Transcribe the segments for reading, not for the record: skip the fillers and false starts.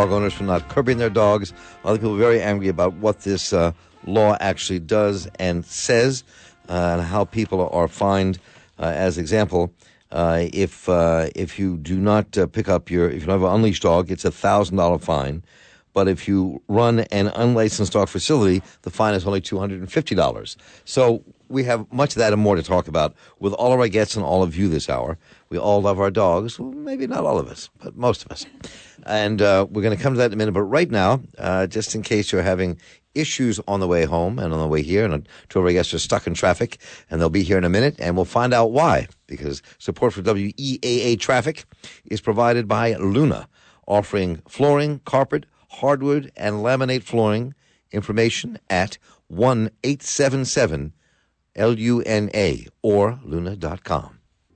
dog owners for not curbing their dogs. Other people are very angry about what this law actually does and says, and how people are fined. As example, if you do not pick up if you have an unleashed dog, it's a $1,000 fine. But if you run an unlicensed dog facility, the fine is only $250. So we have much of that and more to talk about with all of our guests and all of you this hour. We all love our dogs. Well, maybe not all of us, but most of us. And we're going to come to that in a minute. But right now, just in case you're having issues on the way home and on the way here, and two of our guests are stuck in traffic, and they'll be here in a minute, and we'll find out why. Because support for WEAA Traffic is provided by Luna, offering flooring, carpet, hardwood, and laminate flooring. Information at 1-877-LUNA or luna.com.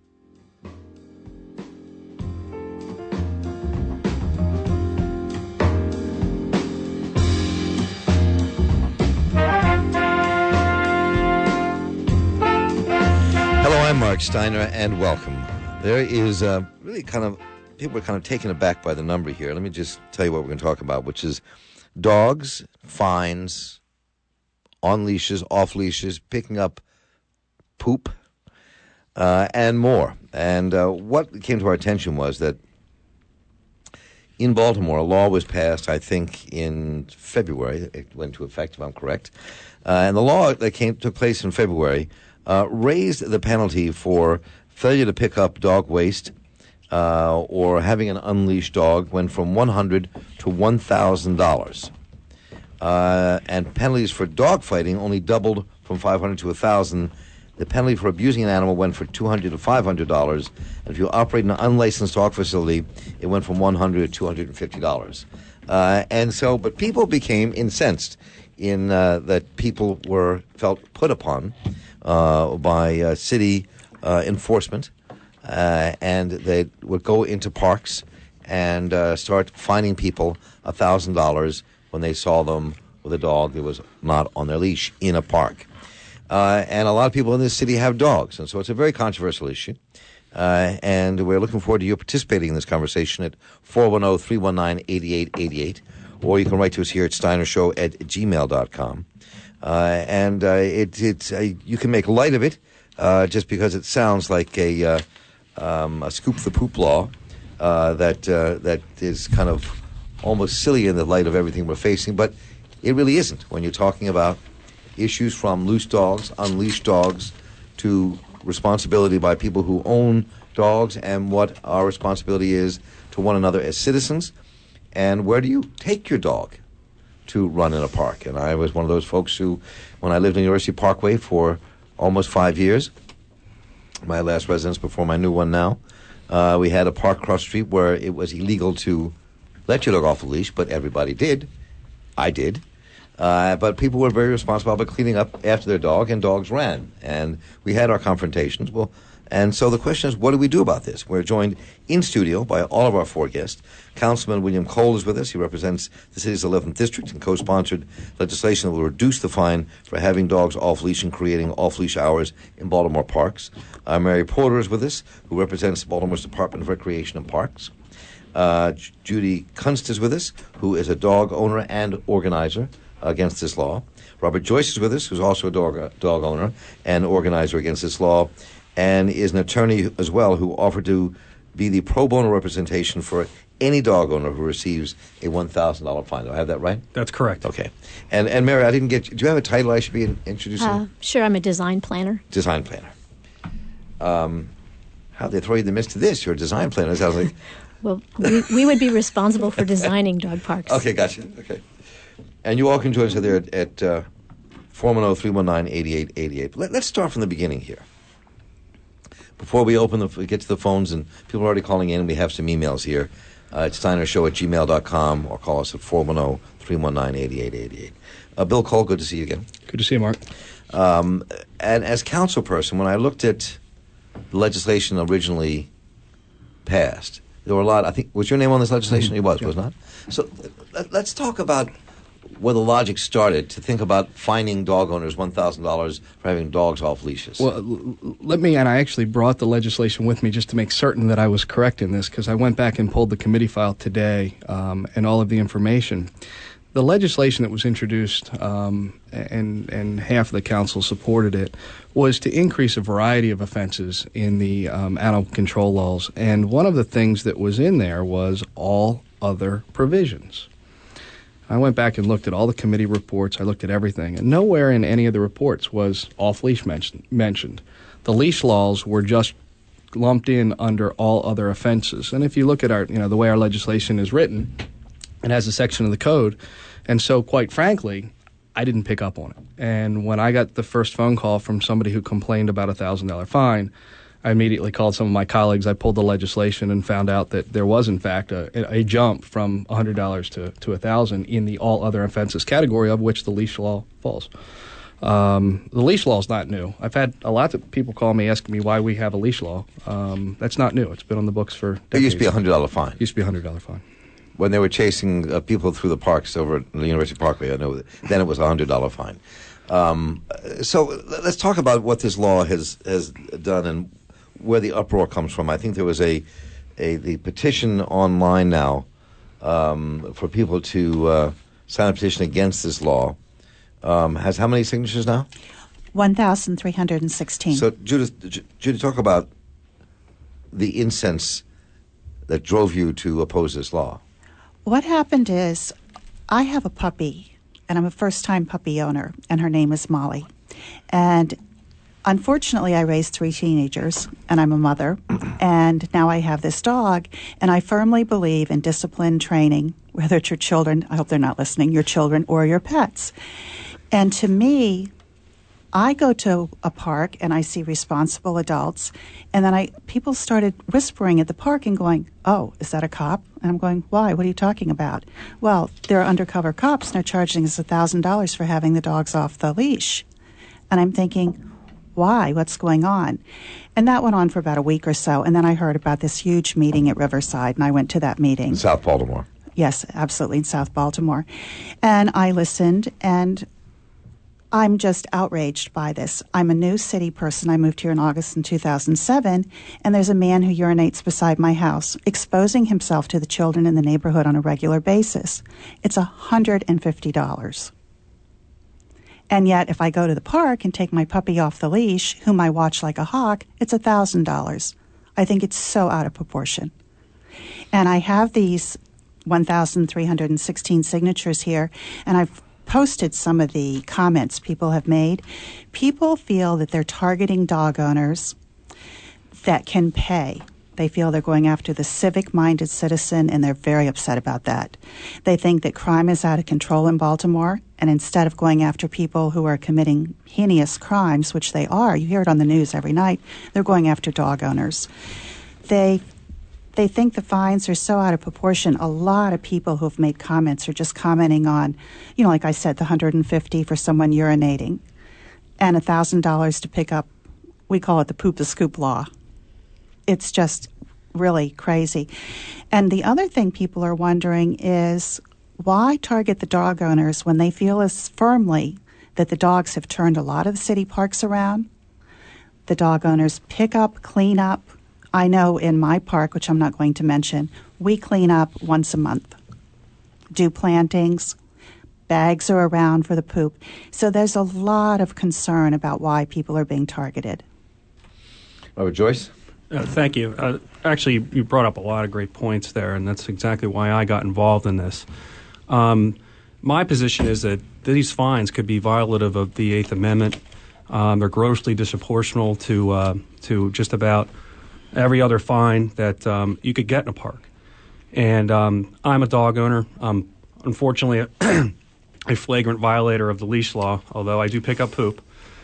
Hello, I'm Mark Steiner, and welcome. There is really people are kind of taken aback by the number here. Let me just tell you what we're going to talk about, which is dogs, fines, on leashes, off leashes, picking up poop, and more. And what came to our attention was that in Baltimore, a law was passed, I think, in February. It went into effect, if I'm correct. And the law that took place in February raised the penalty for failure to pick up dog waste or having an unleashed dog went from $100 to $1,000. And penalties for dog fighting only doubled from $500 to $1,000. The penalty for abusing an animal went from $200 to $500. And if you operate an unlicensed dog facility, it went from $100 to $250. But people became incensed in that people felt put upon by city enforcement. And they would go into parks and start fining people $1,000 when they saw them with a dog that was not on their leash in a park. And a lot of people in this city have dogs, and so it's a very controversial issue. And we're looking forward to you participating in this conversation at 410-319-8888, or you can write to us here at steinershow@gmail.com. You can make light of it just because it sounds like a scoop the poop law that is kind of almost silly in the light of everything we're facing, but it really isn't when you're talking about issues from loose dogs, unleashed dogs, to responsibility by people who own dogs and what our responsibility is to one another as citizens. And where do you take your dog to run in a park? And I was one of those folks who, when I lived on University Parkway for almost 5 years, my last residence before my new one now, we had a park across the street where it was illegal to let your dog off the leash, but everybody did. I did. But people were very responsible about cleaning up after their dog, and dogs ran. And we had our confrontations. And so the question is, what do we do about this? We're joined in studio by all of our four guests. Councilman William Cole is with us. He represents the city's 11th District and co-sponsored legislation that will reduce the fine for having dogs off-leash and creating off-leash hours in Baltimore parks. Mary Porter is with us, who represents Baltimore's Department of Recreation and Parks. Judy Kunst is with us, who is a dog owner and organizer against this law. Robert Joyce is with us, who's also a dog owner and organizer against this law, and is an attorney as well who offered to be the pro bono representation for any dog owner who receives a $1,000 fine. Do I have that right? That's correct. Okay. And Mary, I didn't get you. Do you have a title I should be introducing? Sure, I'm a design planner. Design planner. How'd they throw you the mist to this? You're a design planner. It sounds like... Well, we would be responsible for designing dog parks. Okay, gotcha. Okay. And you all can join us there at 410-319-8888. Let's start from the beginning here. Before we get to the phones, and people are already calling in, and we have some emails here. It's steinershow@gmail.com, or call us at 410-319-8888. Bill Cole, good to see you again. Good to see you, Mark. And as council person, when I looked at the legislation originally passed, there were a lot. I think, was your name on this legislation? It was not? So let's talk about where the logic started to think about fining dog owners $1,000 for having dogs off leashes. Well, let me, and I actually brought the legislation with me just to make certain that I was correct in this, because I went back and pulled the committee file today and all of the information. The legislation that was introduced, and half of the council supported it, was to increase a variety of offenses in the animal control laws. And one of the things that was in there was all other provisions. I went back and looked at all the committee reports. I looked at everything. And nowhere in any of the reports was off-leash mentioned. The leash laws were just lumped in under all other offenses. And if you look at our, the way our legislation is written, it has a section of the code. And so, quite frankly, I didn't pick up on it. And when I got the first phone call from somebody who complained about a $1,000 fine, I immediately called some of my colleagues. I pulled the legislation and found out that there was, in fact, a jump from $100 to $1,000 in the all other offenses category, of which the leash law falls. The leash law is not new. I've had a lot of people call me asking me why we have a leash law. That's not new. It's been on the books for decades. It used to be a $100 fine. It used to be a $100 fine. When they were chasing people through the parks over at the University Parkway, I know that. Then it was a $100 fine. So let's talk about what this law has done and where the uproar comes from. I think there was the petition online now for people to sign a petition against this law. Has how many signatures now? 1,316. So Judith, talk about the incense that drove you to oppose this law. What happened is I have a puppy, and I'm a first-time puppy owner, and her name is Molly. And unfortunately, I raised 3 teenagers, and I'm a mother, and now I have this dog, and I firmly believe in discipline training, whether it's your children, I hope they're not listening, your children or your pets. And to me, I go to a park and I see responsible adults, and then people started whispering at the park and going, "Oh, is that a cop?" And I'm going, "Why? What are you talking about?" "Well, they're undercover cops and they're charging us $1,000 for having the dogs off the leash." And I'm thinking, why? What's going on? And that went on for about a week or so, and then I heard about this huge meeting at Riverside, and I went to that meeting. In South Baltimore. Yes, absolutely, in South Baltimore. And I listened, and I'm just outraged by this. I'm a new city person. I moved here in August in 2007, and there's a man who urinates beside my house, exposing himself to the children in the neighborhood on a regular basis. It's $150. And yet, if I go to the park and take my puppy off the leash, whom I watch like a hawk, it's $1,000. I think it's so out of proportion. And I have these 1,316 signatures here, and I've posted some of the comments people have made. People feel that they're targeting dog owners that can pay. They feel they're going after the civic-minded citizen, and they're very upset about that. They think that crime is out of control in Baltimore, and instead of going after people who are committing heinous crimes, which they are, you hear it on the news every night, they're going after dog owners. They think the fines are so out of proportion. A lot of people who've made comments are just commenting on, like I said, the $150 for someone urinating and $1,000 to pick up, we call it the poop the scoop law. It's just really crazy. And the other thing people are wondering is, why target the dog owners when they feel as firmly that the dogs have turned a lot of the city parks around? The dog owners pick up, clean up. I know in my park, which I'm not going to mention, we clean up once a month, do plantings, bags are around for the poop. So there's a lot of concern about why people are being targeted. Robert Joyce? Thank you. Actually, you brought up a lot of great points there, and that's exactly why I got involved in this. My position is that these fines could be violative of the Eighth Amendment. They're grossly disproportional to just about every other fine that you could get in a park. And I'm a dog owner. Unfortunately, a flagrant violator of the leash law, although I do pick up poop.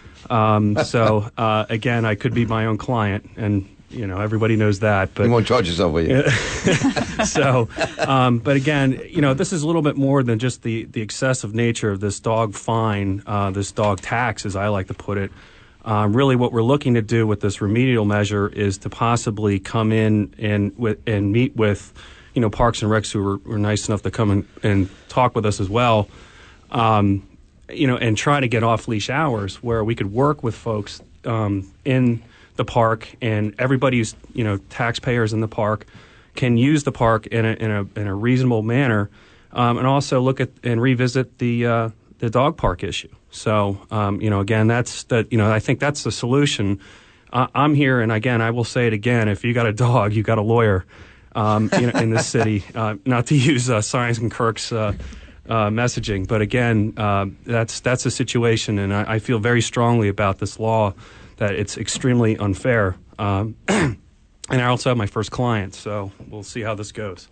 So again, I could be my own client, and everybody knows that. But you won't charge yourself, will you? So, but again, this is a little bit more than just the excessive nature of this dog fine, this dog tax, as I like to put it. Really, what we're looking to do with this remedial measure is to possibly come in and meet with, Parks and Recs, who were nice enough to come and talk with us as well, and try to get off-leash hours where we could work with folks in the park, and everybody who's taxpayers in the park can use the park in a reasonable manner, and also look at and revisit the dog park issue. So again, that's I think that's the solution. I'm here, and again, I will say it again: if you got a dog, you got a lawyer in this city. Not to use Science and Kirk's messaging, but again, that's a situation, and I feel very strongly about this law that it's extremely unfair. And I also have my first client, so we'll see how this goes.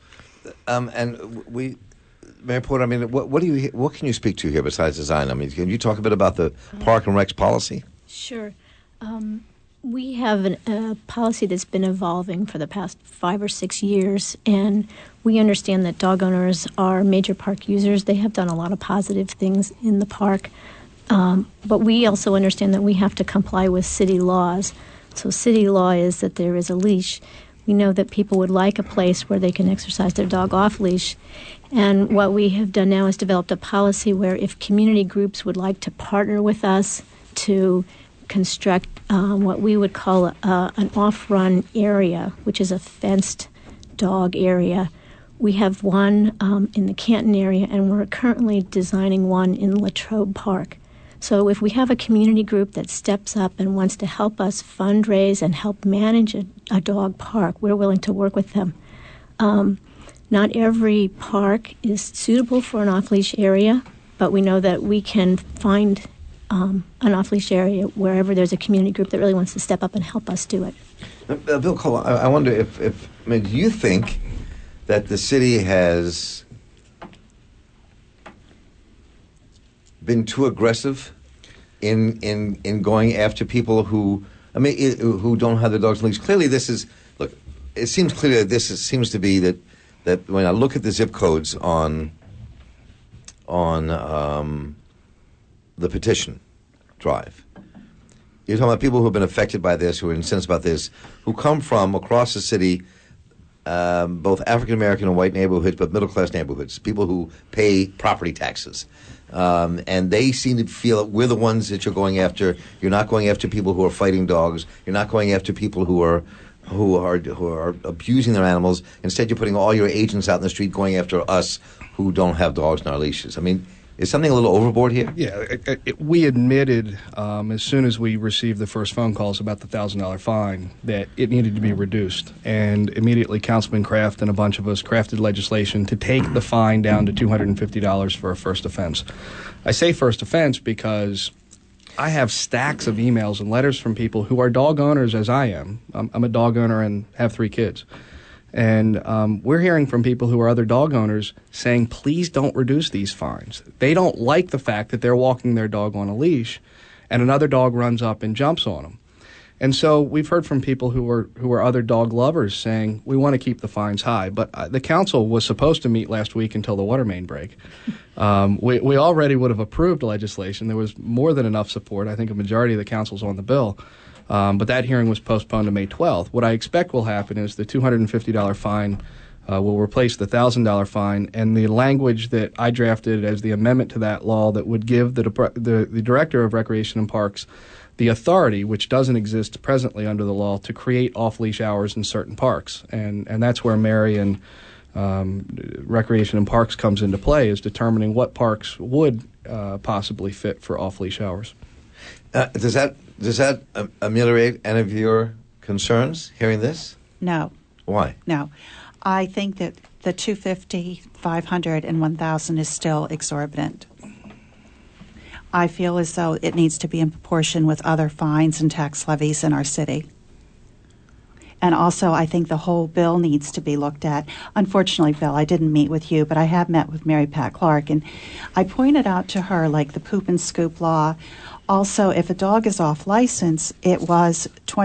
Mayor Porter, I mean, what can you speak to here besides design? I mean, can you talk a bit about the Park and Rec's policy? Sure. We have a policy that's been evolving for the past 5 or 6 years, and we understand that dog owners are major park users. They have done a lot of positive things in the park, but we also understand that we have to comply with city laws. So city law is that there is a leash. We know that people would like a place where they can exercise their dog off-leash, and what we have done now is developed a policy where if community groups would like to partner with us to construct what we would call an off-run area, which is a fenced dog area. We have one in the Canton area, and we're currently designing one in Latrobe Park. So if we have a community group that steps up and wants to help us fundraise and help manage a dog park, we're willing to work with them. Not every park is suitable for an off-leash area, but we know that we can find an off-leash area wherever there's a community group that really wants to step up and help us do it. Bill Cole, I wonder if do you think that the city has been too aggressive in going after people who don't have their dogs on leash? Clearly, it seems clear that seems to be that when I look at the zip codes on the petition drive, you're talking about people who have been affected by this, who are incensed about this, who come from across the city, both African American and white neighborhoods, but middle class neighborhoods, people who pay property taxes. And they seem to feel that we're the ones that you're going after. You're not going after people who are fighting dogs. You're not going after people who are abusing their animals. Instead, you're putting all your agents out in the street going after us who don't have dogs in our leashes. I mean, is something a little overboard here? Yeah, we admitted as soon as we received the first phone calls about the $1,000 fine that it needed to be reduced. And immediately Councilman Kraft and a bunch of us crafted legislation to take the fine down to $250 for a first offense. I say first offense because I have stacks of emails and letters from people who are dog owners as I am. I'm a dog owner and have 3 kids. And we're hearing from people who are other dog owners saying, please don't reduce these fines. They don't like the fact that they're walking their dog on a leash and another dog runs up and jumps on them. And so we've heard from people who are other dog lovers saying, we want to keep the fines high. But the council was supposed to meet last week until the water main break. We already would have approved legislation. There was more than enough support. I think a majority of the council's on the bill. But that hearing was postponed to May 12th. What I expect will happen is the $250 fine will replace the $1,000 fine, and the language that I drafted as the amendment to that law that would give the Director of Recreation and Parks the authority, which doesn't exist presently under the law, to create off-leash hours in certain parks. And that's where Mary and Recreation and Parks comes into play, is determining what parks would possibly fit for off-leash hours. Does that ameliorate any of your concerns, hearing this? No. Why? No. I think that the $250, $500, and $1,000 is still exorbitant. I feel as though it needs to be in proportion with other fines and tax levies in our city. And also, I think the whole bill needs to be looked at. Unfortunately, Bill, I didn't meet with you, but I have met with Mary Pat Clark, and I pointed out to her, like, the poop and scoop law. Also, if a dog is off license, it was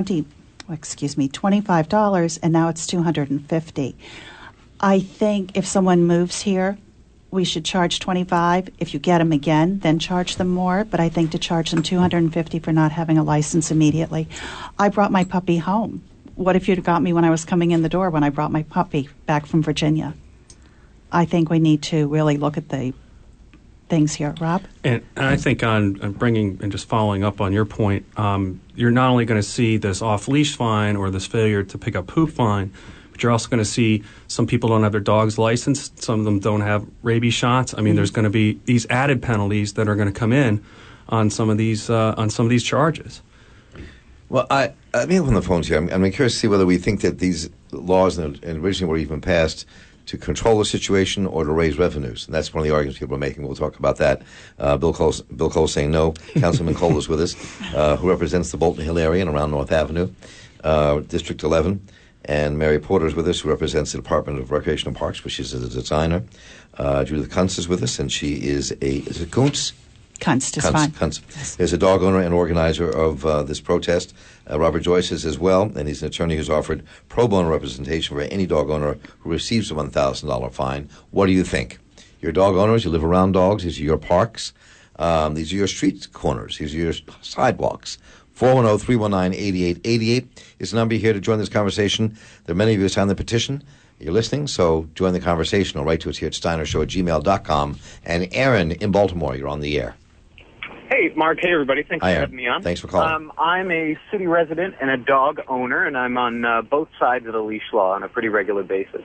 $25, and now it's $250. I think if someone moves here, we should charge $25. If you get them again, then charge them more. But I think to charge them $250 for not having a license immediately. I brought my puppy home. What if you'd got me when I was coming in the door when I brought my puppy back from Virginia? I think we need to really look at the things here. Rob? And I think on bringing and just following up on your point, you're not only going to see this off-leash fine or this failure to pick up poop fine, but you're also going to see some people don't have their dogs licensed. Some of them don't have rabies shots. I mean, there's going to be these added penalties that are going to come in on some of these charges. Well, I may have on the phones here. I'm curious to see whether we think that these laws and originally were even passed to control the situation or to raise revenues. And that's one of the arguments people are making. We'll talk about that. Bill Cole saying no. Councilman Cole is with us, who represents the Bolton Hill area and around North Avenue, District 11. And Mary Porter is with us, who represents the Department of Recreation and Parks, where she's a designer. Judith Kuntz is with us, and she is is it Kuntz? Kunst is fine. Kunst is a dog owner and organizer of this protest. Robert Joyce is as well, and he's an attorney who's offered pro bono representation for any dog owner who receives a $1,000 fine. What do you think? You're dog owners, you live around dogs, these are your parks, these are your street corners, these are your sidewalks. 410-319-8888 is the number here to join this conversation. There are many of you who signed the petition. You're listening, so join the conversation or write to us here at steinershow@gmail.com. And Aaron in Baltimore, you're on the air. Hey, Mark. Hey, everybody. Thanks Hi, for Aaron. having me on. Thanks for calling. I'm a city resident and a dog owner, and I'm on both sides of the leash law on a pretty regular basis.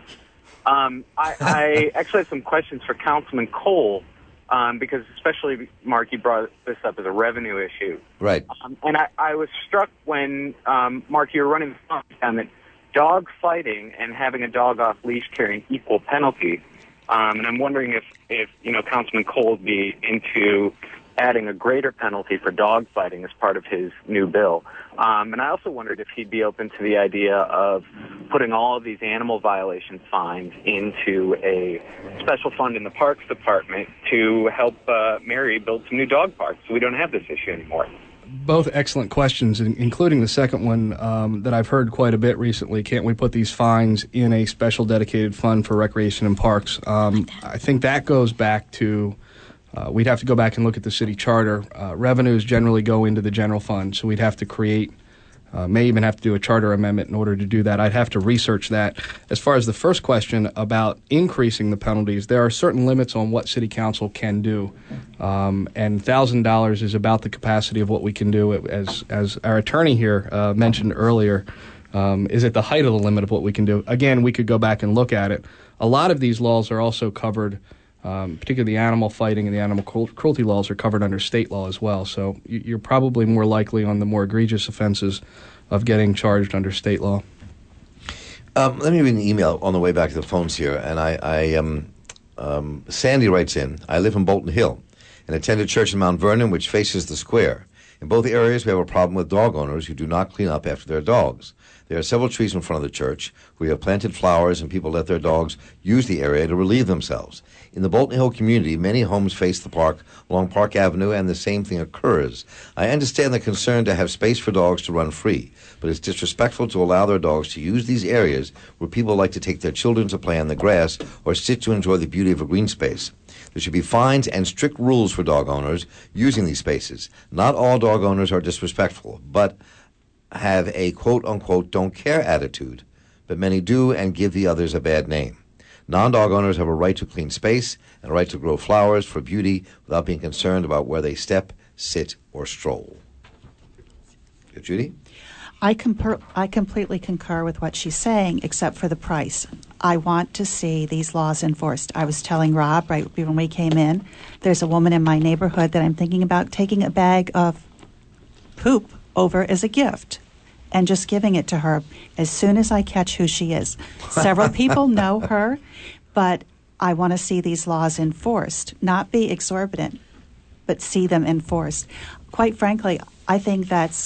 I actually have some questions for Councilman Cole, because especially, Mark, you brought this up as a revenue issue. Right. And I was struck when, Mark, you were running the thought down that dog fighting and having a dog off leash carrying equal penalty. And I'm wondering if Councilman Cole would be into adding a greater penalty for dog fighting as part of his new bill. And I also wondered if he'd be open to the idea of putting all of these animal violation fines into a special fund in the Parks Department to help Mary build some new dog parks so we don't have this issue anymore. Both excellent questions, including the second one that I've heard quite a bit recently. Can't we put these fines in a special dedicated fund for recreation and parks? I think that goes back to we'd have to go back and look at the city charter. Revenues generally go into the general fund, so we'd have to create, may even have to do a charter amendment in order to do that. I'd have to research that. As far as the first question about increasing the penalties, there are certain limits on what city council can do, and $1,000 is about the capacity of what we can do. As our attorney here mentioned earlier, is at the height of the limit of what we can do. Again, we could go back and look at it. A lot of these laws are also covered. Particularly the animal fighting and the animal cruelty laws are covered under state law as well. So you're probably more likely on the more egregious offenses of getting charged under state law. Let me read an email on the way back to the phones here. And Sandy writes in, I live in Bolton Hill and attend a church in Mount Vernon which faces the square. In both areas, we have a problem with dog owners who do not clean up after their dogs. There are several trees in front of the church. We have planted flowers, and people let their dogs use the area to relieve themselves. In the Bolton Hill community, many homes face the park along Park Avenue, and the same thing occurs. I understand the concern to have space for dogs to run free, but it's disrespectful to allow their dogs to use these areas where people like to take their children to play on the grass or sit to enjoy the beauty of a green space. There should be fines and strict rules for dog owners using these spaces. Not all dog owners are disrespectful, but have a quote-unquote don't care attitude, but many do and give the others a bad name. Non-dog owners have a right to clean space and a right to grow flowers for beauty without being concerned about where they step, sit, or stroll. Judy? I completely concur with what she's saying, except for the price. I want to see these laws enforced. I was telling Rob right when we came in, there's a woman in my neighborhood that I'm thinking about taking a bag of poop over as a gift and just giving it to her as soon as I catch who she is. Several people know her, but I want to see these laws enforced, not be exorbitant, but see them enforced. Quite frankly, I think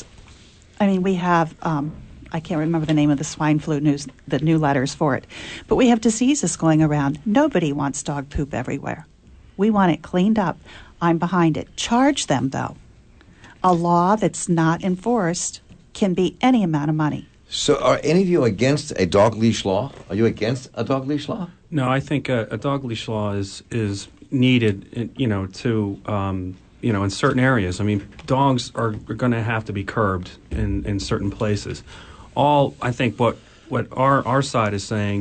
we have, I can't remember the name of the swine flu news, the new letters for it, but we have diseases going around. Nobody wants dog poop everywhere. We want it cleaned up. I'm behind it. Charge them, though. A law that's not enforced can be any amount of money. So are any of you against a dog leash law? Are you against a dog leash law? No, I think a dog leash law is needed, to in certain areas. I mean, dogs are going to have to be curbed in certain places. I think what our side is saying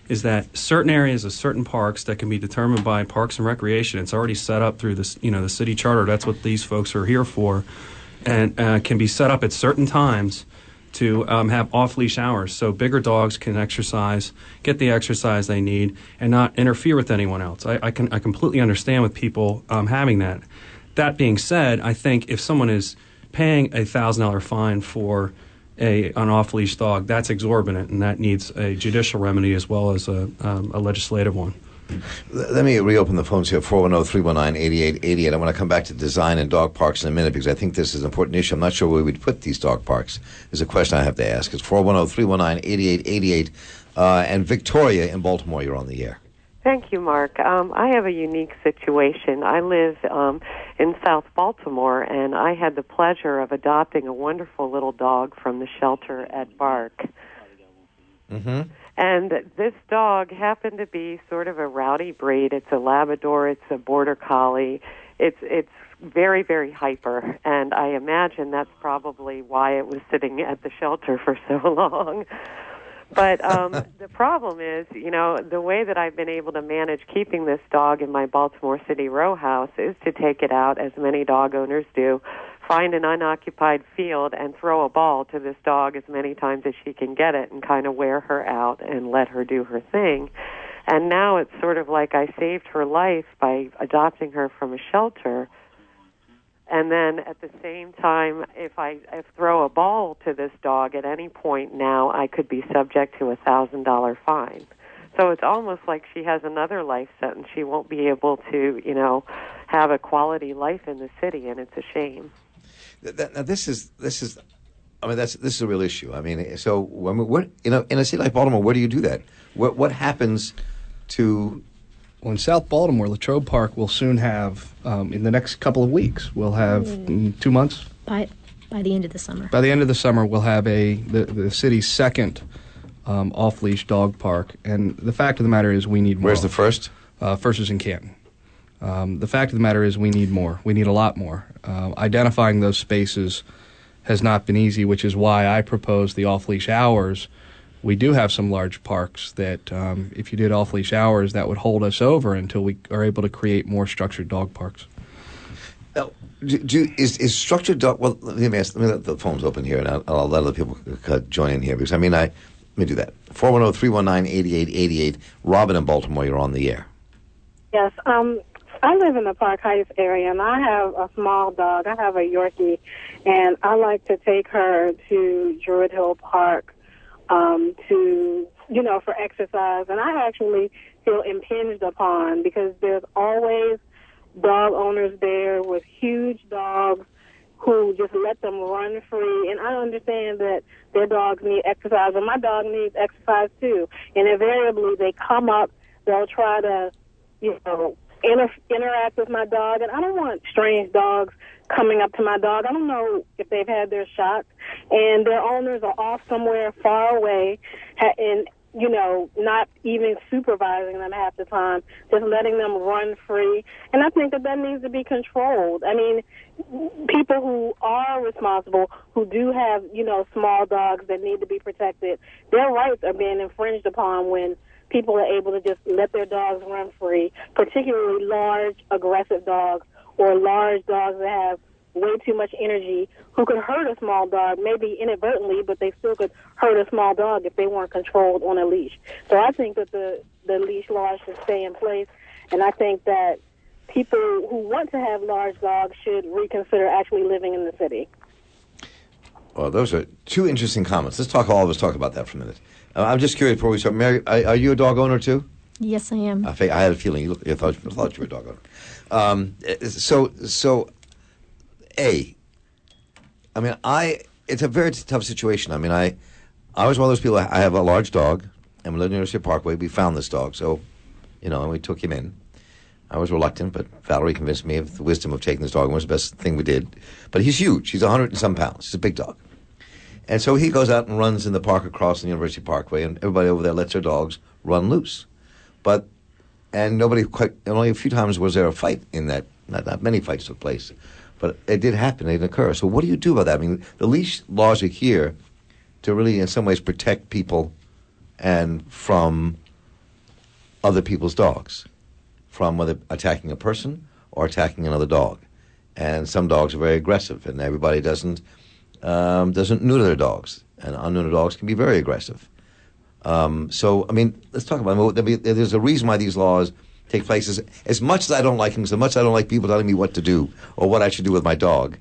is that certain areas of certain parks that can be determined by Parks and Recreation, it's already set up through this, the city charter. That's what these folks are here for, and can be set up at certain times to have off-leash hours, so bigger dogs can exercise, get the exercise they need, and not interfere with anyone else. I completely understand with people having that. That being said, I think if someone is paying a $1,000 fine for an off-leash dog, that's exorbitant, and that needs a judicial remedy as well as a legislative one. Let me reopen the phones here, 410-319-8888. I want to come back to design and dog parks in a minute because I think this is an important issue. I'm not sure where we'd put these dog parks. There's a question I have to ask. It's 410-319-8888. And Victoria in Baltimore, you're on the air. Thank you, Mark. I have a unique situation. I live in South Baltimore, and I had the pleasure of adopting a wonderful little dog from the shelter at Bark. Mm-hmm. And this dog happened to be sort of a rowdy breed. It's a Labrador. It's a Border Collie. It's very, very hyper, and I imagine that's probably why it was sitting at the shelter for so long. But the problem is, the way that I've been able to manage keeping this dog in my Baltimore City row house is to take it out, as many dog owners do, find an unoccupied field and throw a ball to this dog as many times as she can get it and kind of wear her out and let her do her thing. And now it's sort of like I saved her life by adopting her from a shelter. And then at the same time, if I throw a ball to this dog at any point now, I could be subject to a $1,000 fine. So it's almost like she has another life sentence. She won't be able to, have a quality life in the city, and it's a shame. Now this is a real issue. I mean, so what in a city like Baltimore, where do you do that? What happens to? Well, in South Baltimore, Latrobe Park will soon have, in the next couple of weeks, we'll have 2 months. By the end of the summer. By the end of the summer, we'll have the city's second off-leash dog park. And the fact of the matter is we need more. Where's the first? First is in Canton. The fact of the matter is we need more. We need a lot more. Identifying those spaces has not been easy, which is why I propose the off-leash hours. We do have some large parks that if you did off-leash hours, that would hold us over until we are able to create more structured dog parks. Now, is structured dog... Well, let me let the phones open here, and I'll let other people join in here, because, let me do that. 410-319-8888. Robin in Baltimore, you're on the air. Yes, I live in the Park Heights area, and I have a small dog. I have a Yorkie, and I like to take her to Druid Hill Park for exercise. And I actually feel impinged upon because there's always dog owners there with huge dogs who just let them run free. And I understand that their dogs need exercise, and my dog needs exercise too. And invariably they come up, they'll try to, interact with my dog. And I don't want strange dogs coming up to my dog. I don't know if they've had their shots, and their owners are off somewhere far away and, not even supervising them half the time, just letting them run free. And I think that needs to be controlled. I mean, people who are responsible, who do have, small dogs that need to be protected, their rights are being infringed upon when people are able to just let their dogs run free, particularly large, aggressive dogs or large dogs that have way too much energy who could hurt a small dog, maybe inadvertently, but they still could hurt a small dog if they weren't controlled on a leash. So I think that the leash laws should stay in place, and I think that people who want to have large dogs should reconsider actually living in the city. Well, those are two interesting comments. Let's all of us talk about that for a minute. I'm just curious before we start. Mary, are you a dog owner too? Yes, I am. I had a feeling I thought you were a dog owner. It's a very tough situation. I mean, I was one of those people. I have a large dog, and we live in University Parkway. We found this dog, so and we took him in. I was reluctant, but Valerie convinced me of the wisdom of taking this dog. It was the best thing we did. But he's huge. He's 100 and some pounds. He's a big dog. And so he goes out and runs in the park across the University Parkway, and everybody over there lets their dogs run loose. And only a few times was there a fight in that. Not many fights took place, but it did happen. It did occur. So what do you do about that? I mean, the leash laws are here to really, in some ways, protect people and from other people's dogs, from whether attacking a person or attacking another dog. And some dogs are very aggressive, and everybody doesn't neuter their dogs, and unneutered dogs can be very aggressive. So, I mean, let's talk about it. There's a reason why these laws take place. As much as I don't like them, so much as I don't like people telling me what to do or what I should do with my dog,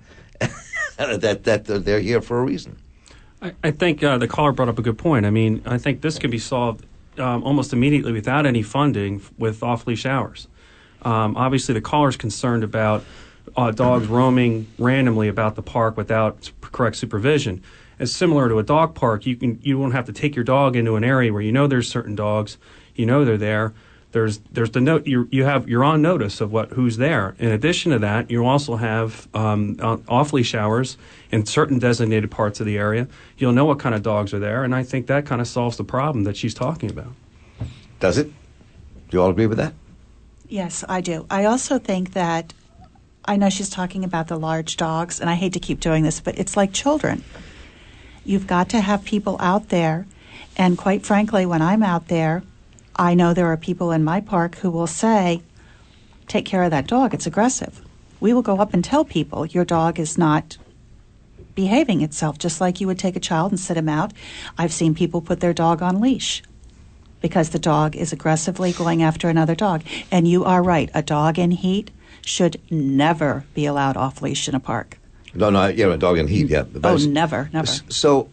that they're here for a reason. I think the caller brought up a good point. I mean, I think this can be solved almost immediately without any funding with off-leash hours. Obviously, the caller's concerned about dogs roaming randomly about the park without correct supervision. It's similar to a dog park. You won't have to take your dog into an area where you know there's certain dogs, you know they're there. There's the note you're on notice of who's there. In addition to that, you also have off-leash hours in certain designated parts of the area. You'll know what kind of dogs are there, and I think that kind of solves the problem that she's talking about. Does it? Do you all agree with that? Yes, I do. I also think that, I know she's talking about the large dogs, and I hate to keep doing this, but it's like children. You've got to have people out there, and quite frankly, when I'm out there, I know there are people in my park who will say, take care of that dog, it's aggressive. We will go up and tell people, your dog is not behaving itself, just like you would take a child and sit him out. I've seen people put their dog on leash because the dog is aggressively going after another dog. And you are right, a dog in heat should never be allowed off leash in a park. No, a dog in heat, yeah. Never. So,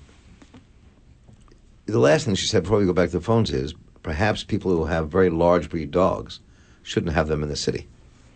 the last thing she said before we go back to the phones is, perhaps people who have very large breed dogs shouldn't have them in the city.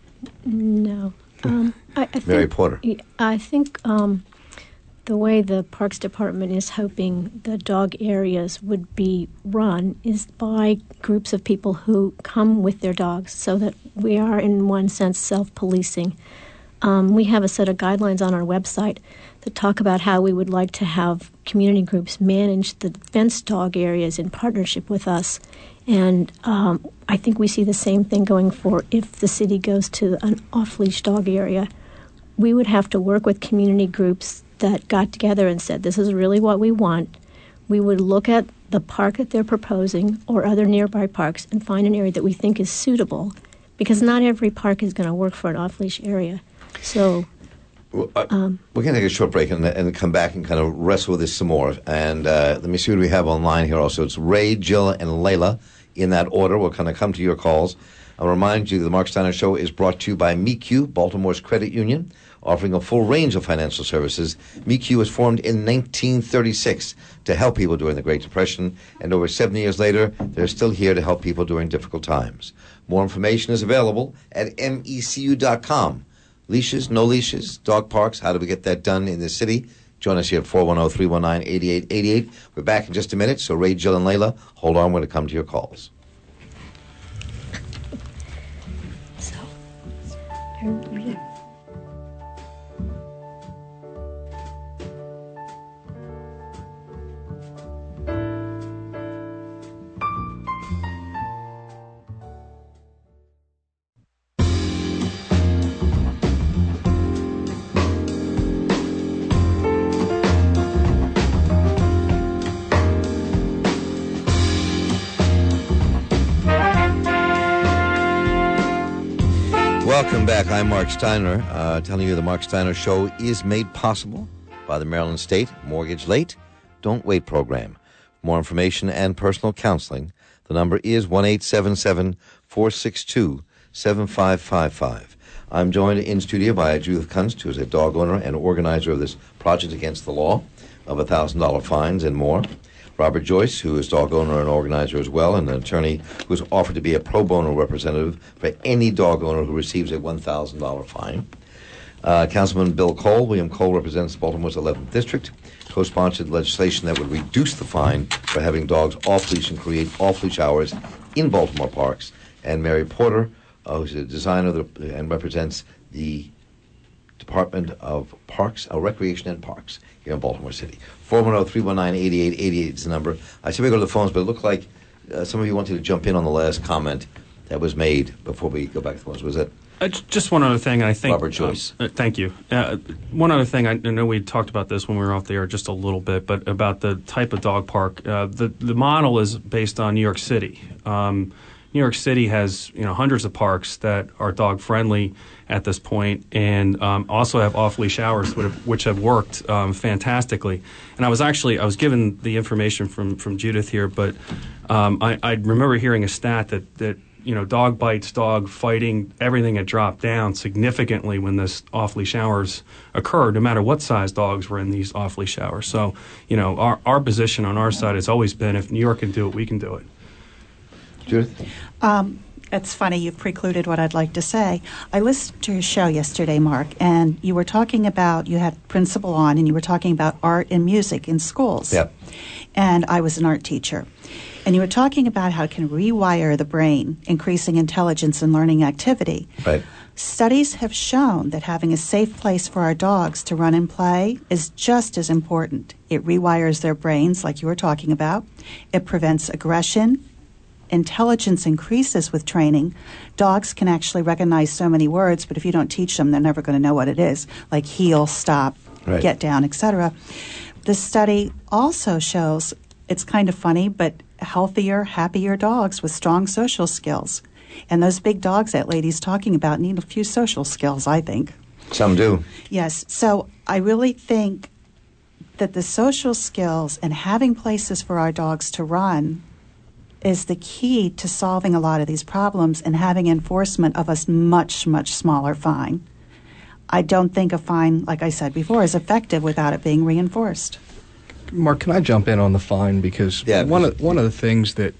No. I think, Mary Porter. I think the way the Parks Department is hoping the dog areas would be run is by groups of people who come with their dogs, so that we are, in one sense, self-policing. We have a set of guidelines on our website that talk about how we would like to have community groups manage the fenced dog areas in partnership with us. And I think we see the same thing going for if the city goes to an off-leash dog area. We would have to work with community groups that got together and said, this is really what we want. We would look at the park that they're proposing or other nearby parks and find an area that we think is suitable, because not every park is going to work for an off-leash area. So we're going to take a short break and come back and kind of wrestle with this some more. And let me see what we have online here also. It's Ray, Jill, and Layla in that order. We'll kind of come to your calls. I'll remind you the Mark Steiner Show is brought to you by MECU, Baltimore's credit union, offering a full range of financial services. MECU was formed in 1936 to help people during the Great Depression, and over 70 years later, they're still here to help people during difficult times. More information is available at mecu.com. Leashes, no leashes, dog parks, how do we get that done in the city? Join us here at 410-319-8888. We're back in just a minute, so Ray, Jill, and Layla, hold on, we're going to come to your calls. Welcome back. I'm Mark Steiner, telling you the Mark Steiner Show is made possible by the Maryland State Mortgage Late, Don't Wait program. For more information and personal counseling, the number is 1-877-462-7555. I'm joined in studio by Judith Kunst, who is a dog owner and organizer of this project against the law of $1,000 fines and more. Robert Joyce, who is dog owner and organizer as well, and an attorney who has offered to be a pro bono representative for any dog owner who receives a $1,000 fine. Councilman Bill Cole. William Cole represents Baltimore's 11th District, co-sponsored legislation that would reduce the fine for having dogs off-leash and create off-leash hours in Baltimore parks. And Mary Porter, who's a designer and represents the Department of Parks, Recreation and Parks here in Baltimore City. 410-319-8888 is the number. I said we go to the phones, but it looked like some of you wanted to jump in on the last comment that was made before we go back to the phones. Was that? Just one other thing, I think. Robert Joyce. Thank you. One other thing, I know we talked about this when we were off the air just a little bit, but about the type of dog park. The model is based on New York City. New York City has hundreds of parks that are dog friendly at this point, and also have off-leash hours which have worked fantastically. And I was given the information from Judith here, but I remember hearing a stat that dog bites, dog fighting, everything had dropped down significantly when this off-leash hours occurred, no matter what size dogs were in these off-leash hours. So, our position on our side has always been, if New York can do it, we can do it. Judith? It's funny, you've precluded what I'd like to say. I listened to your show yesterday, Mark, and you were talking about, you had principal on, and you were talking about art and music in schools. Yep. And I was an art teacher. And you were talking about how it can rewire the brain, increasing intelligence and learning activity. Right. Studies have shown that having a safe place for our dogs to run and play is just as important. It rewires their brains, like you were talking about. It prevents aggression. Intelligence increases with training. Dogs can actually recognize so many words, but if you don't teach them, they're never going to know what it is, like heel, stop, right, get down, etc. The study also shows, it's kind of funny, but healthier, happier dogs with strong social skills. And those big dogs that lady's talking about need a few social skills, I think. Some do. Yes. So I really think that the social skills and having places for our dogs to run is the key to solving a lot of these problems and having enforcement of a much, much smaller fine. I don't think a fine, like I said before, is effective without it being reinforced. Mark, can I jump in on the fine? Because one of the things that,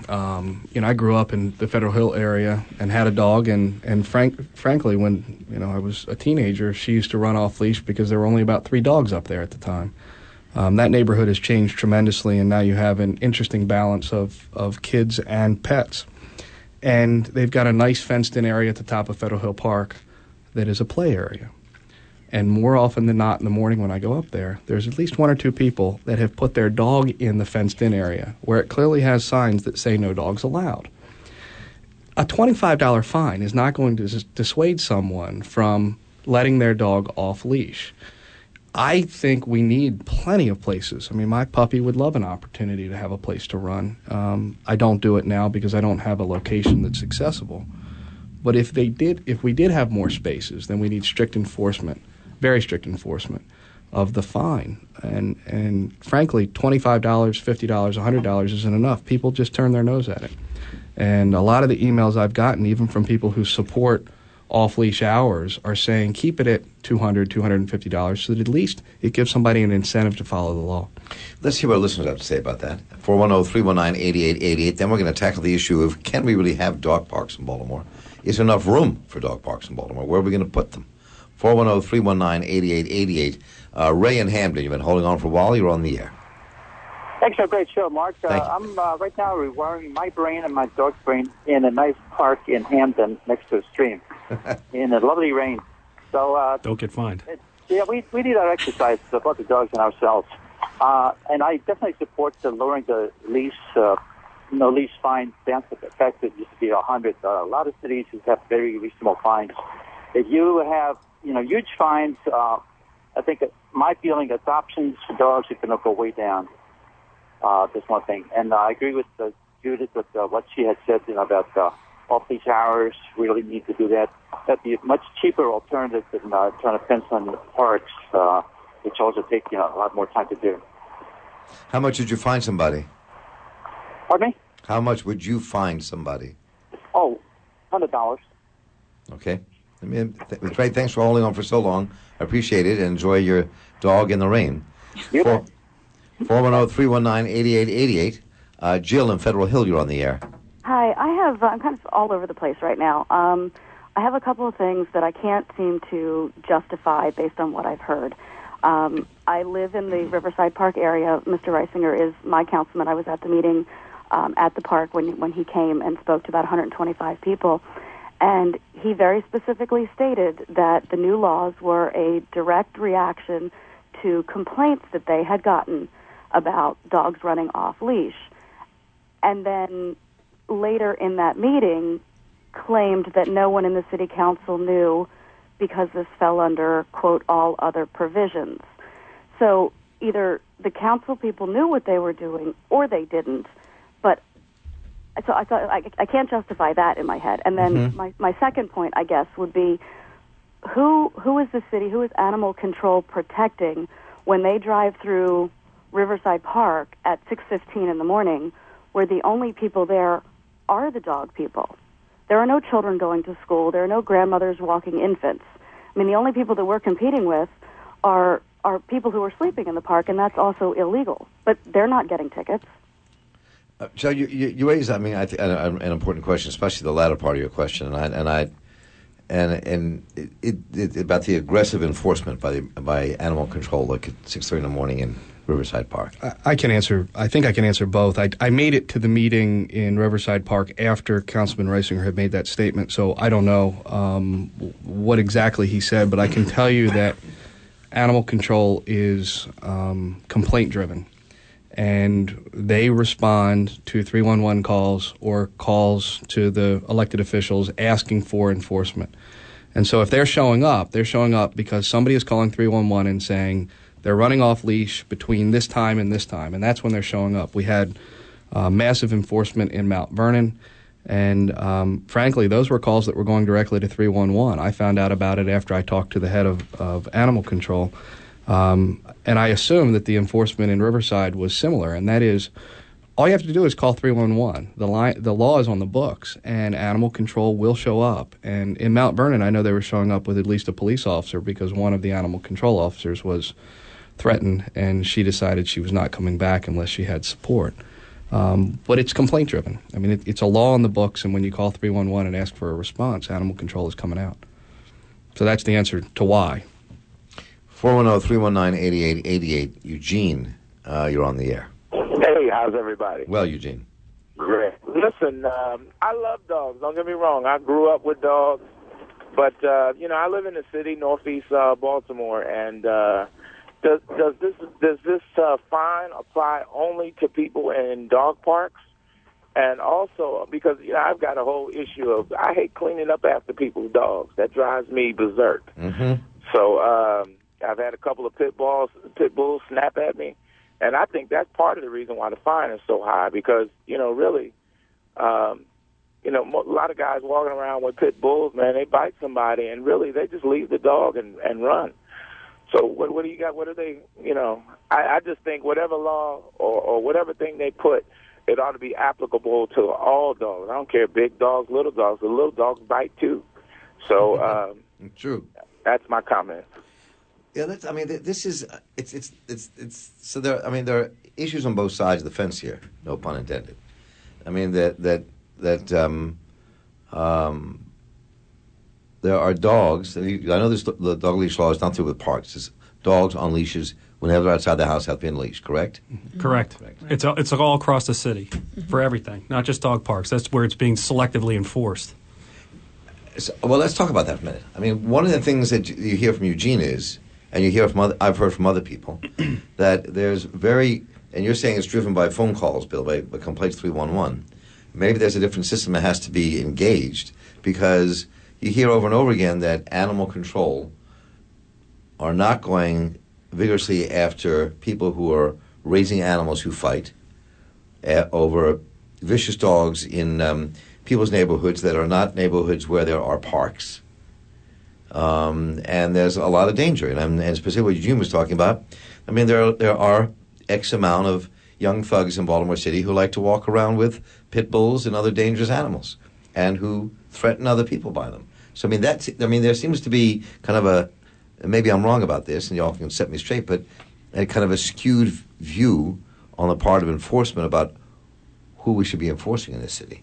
I grew up in the Federal Hill area and had a dog, and frankly, when I was a teenager, she used to run off leash because there were only about 3 dogs up there at the time. That neighborhood has changed tremendously, and now you have an interesting balance of kids and pets. And they've got a nice fenced-in area at the top of Federal Hill Park that is a play area. And more often than not in the morning when I go up there, there's at least 1 or 2 people that have put their dog in the fenced-in area where it clearly has signs that say no dogs allowed. A $25 fine is not going to dissuade someone from letting their dog off leash. I think we need plenty of places. I mean, my puppy would love an opportunity to have a place to run. I don't do it now because I don't have a location that's accessible. But if we did have more spaces, then we need strict enforcement, very strict enforcement of the fine. And frankly, $25, $50, $100 isn't enough. People just turn their nose at it. And a lot of the emails I've gotten, even from people who support off-leash hours, are saying keep it at $200, $250 so that at least it gives somebody an incentive to follow the law. Let's hear what our listeners have to say about that. 410-319-8888. Then we're going to tackle the issue of, can we really have dog parks in Baltimore? Is there enough room for dog parks in Baltimore? Where are we going to put them? 410-319-8888. Ray in Hamden, you've been holding on for a while. You're on the air. Thanks for a great show, Mark. Thank you. I'm right now rewiring my brain and my dog's brain in a nice park in Hamden next to a stream in a lovely rain. So don't get fined. We need our exercise, both the dogs and ourselves. And I definitely support lowering the leash leash fine down to the fact that it used to be $100. A lot of cities have very reasonable fines. If you have huge fines, I think my feeling adoptions for dogs are going to go way down. That's one thing. And I agree with Judith with what she had said about off-leash hours. We really need to do that. That'd be a much cheaper alternative than trying to fence on the parks, which also take a lot more time to do. How much did you find somebody? Pardon me? How much would you find somebody? Oh, $100. Okay. Ray, thanks for holding on for so long. I appreciate it, and enjoy your dog in the rain. 410-319-8888. Jill in Federal Hill, you're on the air. Hi, I'm kind of all over the place right now. I have a couple of things that I can't seem to justify based on what I've heard. I live in the Riverside Park area. Mr. Reisinger is my councilman. I was at the meeting at the park when he came and spoke to about 125 people. And he very specifically stated that the new laws were a direct reaction to complaints that they had gotten about dogs running off leash. And then later in that meeting claimed that no one in the city council knew because this fell under, quote, all other provisions. So either the council people knew what they were doing or they didn't. But so I thought I can't justify that in my head. And then my second point, I guess, would be who is the city, who is animal control protecting when they drive through Riverside Park at 6:15 in the morning, where the only people there are the dog people. There are no children going to school. There are no grandmothers walking infants. I mean, the only people that we're competing with are people who are sleeping in the park, and that's also illegal. But they're not getting tickets. So you raise, I mean, an important question, especially the latter part of your question, and it about the aggressive enforcement by animal control, like at 6:30 in the morning in Riverside Park. I can answer. I think I can answer both. I made it to the meeting in Riverside Park after Councilman Reisinger had made that statement, so I don't know what exactly he said, but I can tell you that animal control is complaint driven, and they respond to 311 calls or calls to the elected officials asking for enforcement. And so if they're showing up because somebody is calling 311 and saying they're running off leash between this time, and that's when they're showing up. We had massive enforcement in Mount Vernon, and frankly, those were calls that were going directly to 311. I found out about it after I talked to the head of animal control, and I assume that the enforcement in Riverside was similar, and that is, all you have to do is call 311. The law is on the books, and animal control will show up. And in Mount Vernon, I know they were showing up with at least a police officer because one of the animal control officers was threatened, and she decided she was not coming back unless she had support. But it's complaint-driven. I mean, it's a law on the books, and when you call 311 and ask for a response, animal control is coming out. So that's the answer to why. 410-319-8888. Eugene, you're on the air. Hey, how's everybody? Well, Eugene. Great. Listen, I love dogs. Don't get me wrong. I grew up with dogs. But, I live in the city, northeast Baltimore, and does this fine apply only to people in dog parks? And also, because I've got a whole issue of, I hate cleaning up after people's dogs. That drives me berserk. Mm-hmm. So I've had a couple of pit bulls snap at me. And I think that's part of the reason why the fine is so high, because, really, a lot of guys walking around with pit bulls, man, they bite somebody, and really they just leave the dog and run. So what do you got? What are they, I just think whatever law or whatever thing they put, it ought to be applicable to all dogs. I don't care, big dogs, little dogs. The little dogs bite too. So true. That's my comment. Yeah, this is it's so there. I mean, there are issues on both sides of the fence here. No pun intended. I mean that there are dogs. I know the dog leash law is not through with parks. It's dogs on leashes whenever they're outside the house have to be unleashed. Correct. Correct. It's all across the city for everything, not just dog parks. That's where it's being selectively enforced. So, well, let's talk about that for a minute. I mean, one of the things that you hear from Eugene is, and you hear from I've heard from other people, that there's and you're saying it's driven by phone calls, Bill, by complaints 311. Maybe there's a different system that has to be engaged, because you hear over and over again that animal control are not going vigorously after people who are raising animals who fight over vicious dogs in people's neighborhoods that are not neighborhoods where there are parks. And there's a lot of danger. And specifically what Eugene was talking about, I mean, there are X amount of young thugs in Baltimore City who like to walk around with pit bulls and other dangerous animals, and who threaten other people by them. So, there seems to be kind of maybe I'm wrong about this, and y'all can set me straight, but a kind of a skewed view on the part of enforcement about who we should be enforcing in this city.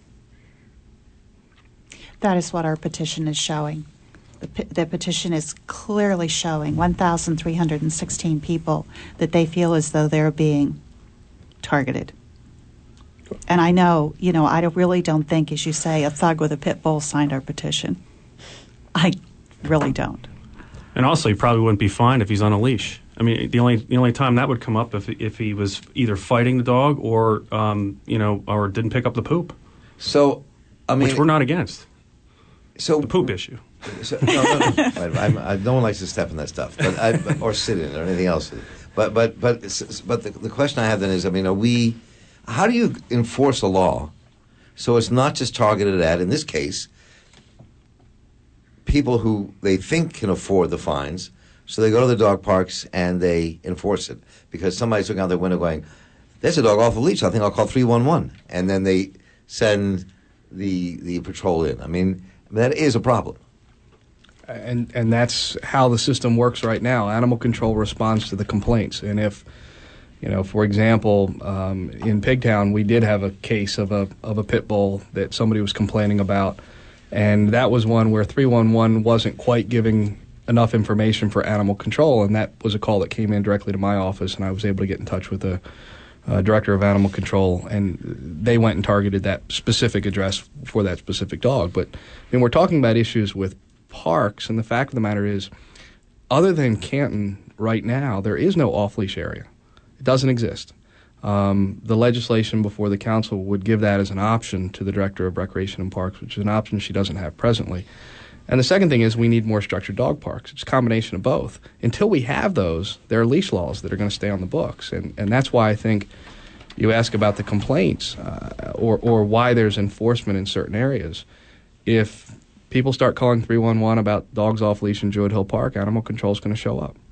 That is what our petition is showing. The petition is clearly showing 1,316 people that they feel as though they're being targeted. And I know, I really don't think, as you say, a thug with a pit bull signed our petition. I really don't. And also, he probably wouldn't be fined if he's on a leash. I mean, the only time that would come up if he was either fighting the dog or or didn't pick up the poop. So, which we're not against. So the poop issue. So, no, no one likes to step in that stuff, or sit in it or anything else. But the question I have then is, how do you enforce a law So it's not just targeted at, in this case, people who they think can afford the fines. So they go to the dog parks and they enforce it because somebody's looking out their window going, "There's a dog off the leash. I think I'll call 311." And then they send the patrol in. I mean, that is a problem. And that's how the system works right now. Animal control responds to the complaints. And if, for example, in Pigtown, we did have a case of a pit bull that somebody was complaining about. And that was one where 311 wasn't quite giving enough information for animal control. And that was a call that came in directly to my office, and I was able to get in touch with the director of animal control, and they went and targeted that specific address for that specific dog. But we're talking about issues with parks, and the fact of the matter is, other than Canton right now, there is no off-leash area. It doesn't exist. The legislation before the council would give that as an option to the director of recreation and parks, which is an option she doesn't have presently. And the second thing is we need more structured dog parks. It's a combination of both. Until we have those, there are leash laws that are going to stay on the books. And that's why I think you ask about the complaints or why there's enforcement in certain areas. If people start calling 311 about dogs off leash in Druid Hill Park, animal control is going to show up.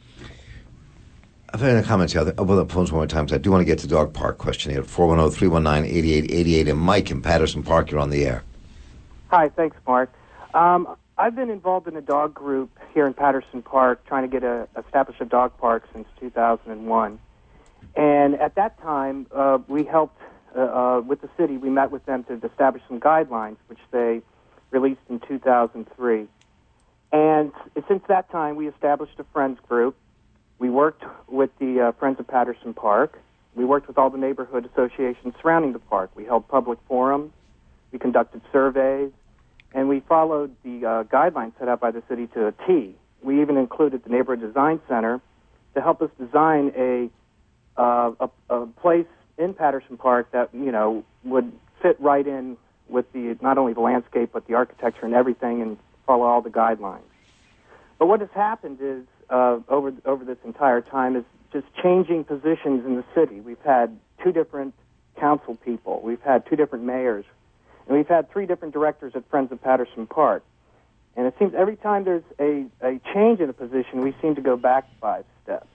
I've had a comment here. I'll put the phones one more time because I do want to get to the dog park question here. 410-319-8888. And Mike in Patterson Park, you're on the air. Hi, thanks, Mark. I've been involved in a dog group here in Patterson Park trying to establish a dog park since 2001. And at that time, we helped with the city. We met with them to establish some guidelines, which they released in 2003. And since that time, we established a friends group. We worked with the Friends of Patterson Park. We worked with all the neighborhood associations surrounding the park. We held public forums. We conducted surveys. And we followed the guidelines set out by the city to a T. We even included the Neighborhood Design Center to help us design a place in Patterson Park that would fit right in with not only the landscape but the architecture and everything, and follow all the guidelines. But what has happened is over this entire time is just changing positions in the city. We've had 2 different council people. We've had 2 different mayors. And we've had 3 different directors at Friends of Patterson Park. And it seems every time there's a change in a position, we seem to go back 5 steps.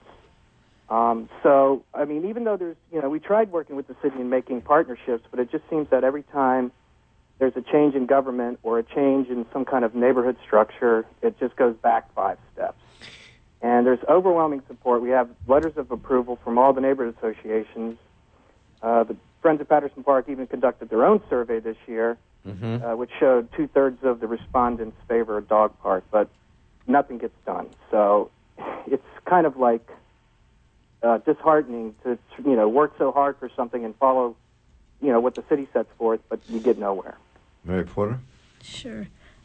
So, I mean, even though there's, we tried working with the city and making partnerships, but it just seems that every time there's a change in government or a change in some kind of neighborhood structure, it just goes back 5 steps. And there's overwhelming support. We have letters of approval from all the neighborhood associations. The Friends of Patterson Park even conducted their own survey this year, which showed 2/3 of the respondents favor a dog park, but nothing gets done. So it's kind of like disheartening to work so hard for something and follow what the city sets forth, but you get nowhere. Mary Porter? Sure.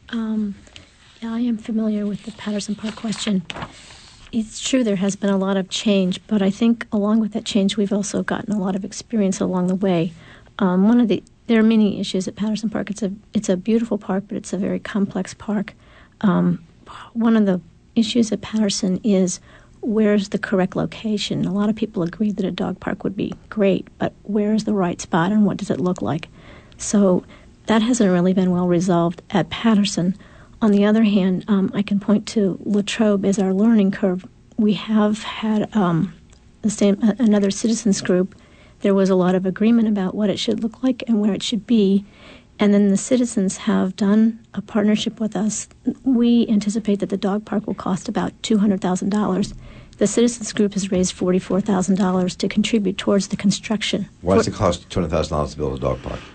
I am familiar with the Patterson Park question. It's true there has been a lot of change, but I think along with that change, we've also gotten a lot of experience along the way. There are many issues at Patterson Park. It's a beautiful park, but it's a very complex park. One of the issues at Patterson is where's the correct location. A lot of people agree that a dog park would be great, but where's the right spot and what does it look like? So that hasn't really been well resolved at Patterson. On the other hand, I can point to Latrobe as our learning curve. We have had another citizens group. There was a lot of agreement about what it should look like and where it should be. And then the citizens have done a partnership with us. We anticipate that the dog park will cost about $200,000. The citizens group has raised $44,000 to contribute towards the construction. Why does it cost $200,000 to build a dog park?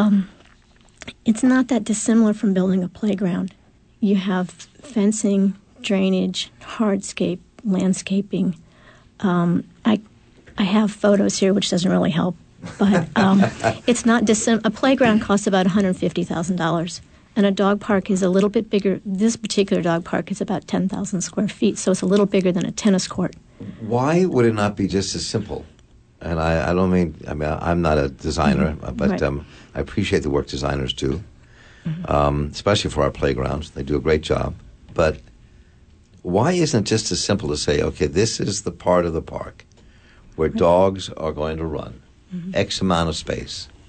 It's not that dissimilar from building a playground. You have fencing, drainage, hardscape, landscaping. I have photos here, which doesn't really help, but it's not dissimilar. A playground costs about $150,000, and a dog park is a little bit bigger. This particular dog park is about 10,000 square feet, so it's a little bigger than a tennis court. Why would it not be just as simple? And I don't mean, I'm not a designer, but Right. I appreciate the work designers do. Especially for our playgrounds. They do a great job. But why isn't it just as simple to say, okay, this is the part of the park where dogs are going to run, X amount of space,